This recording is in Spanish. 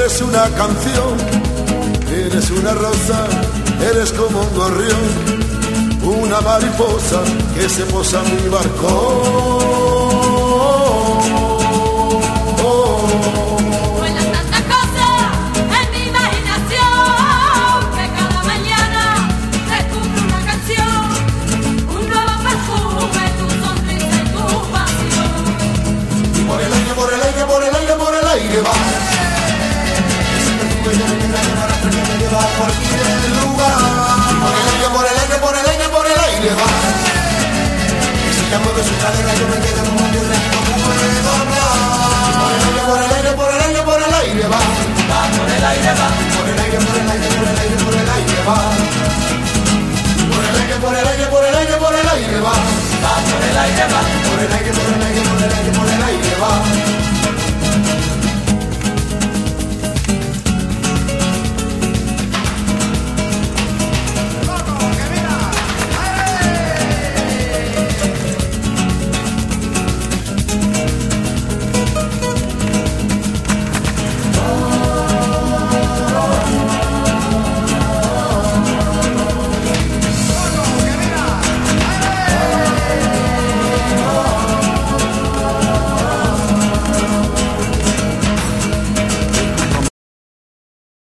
eres una canción, eres una rosa, eres como un gorrión, una mariposa que se posa en mi barco. Vuelan tantas cosas en mi imaginación que cada mañana descubro una canción, un nuevo perfume, tu sonrisa y tu pasión. Y por el aire, por el aire, por el aire, por el aire va. Ese perfume de mi negra que me lleva a cualquier lugar. Por el aire, por el aire, por el aire, por el aire va. Y si ya mueve su cadera yo me